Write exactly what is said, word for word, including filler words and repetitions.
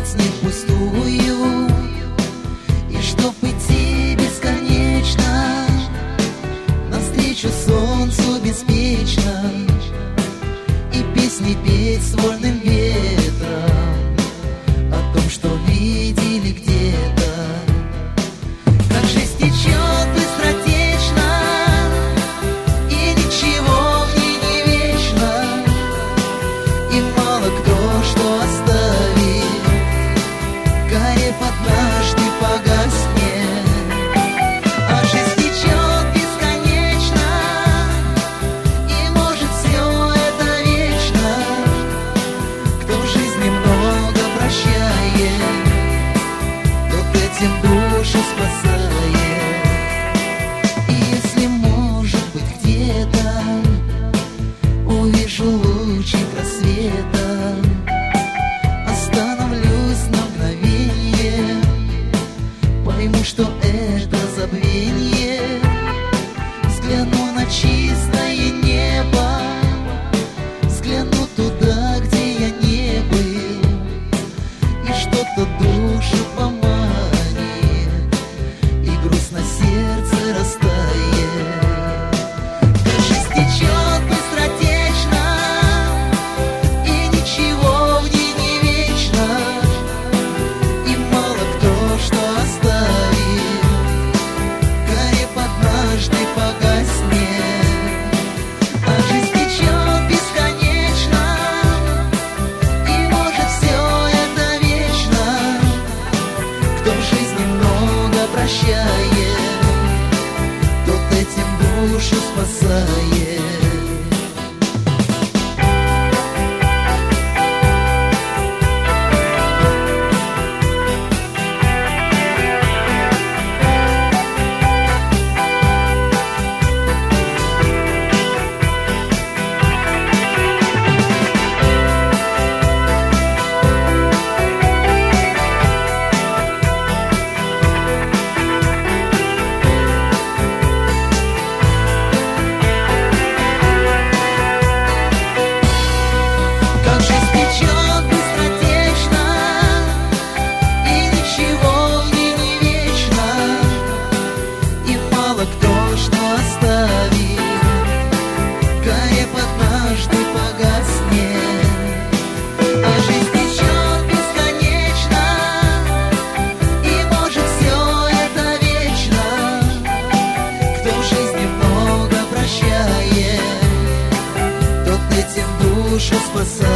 не впустую, и чтоб идти бесконечно навстречу солнцу беспечно, и песни петь с вольным ветром о том, что видели где-то. Как жизнь течет быстротечно, и ничего в ней не вечно, и мало кто что оставит, горев однажды погаснет. А жизнь течет бесконечно, и может все это вечно. Кто в жизни много прощает, тот этим душу спасает. И если, может быть, где-то увижу лучик рассвета, остановлюсь на мгновенье, пойму, что это забвенье. Взгляну на чистое небо, взгляну туда, где я не был, и что-то душу поманит, и грусть на сердце растает. Как жизнь течет быстротечно, и ничего в ней не вечно, и мало кто что оставит, горев однажды погаснет. А жизнь течет бесконечно, и может все это вечно. Кто в жизни много прощает, тот этим душу спасает. Как жизнь течет быстротечно, и ничего в ней не вечно, и мало кто что оставит, горев однажды погаснет. А жизнь течет бесконечно, и может все это вечно. Кто в жизни много прощает, тот этим душу спасает.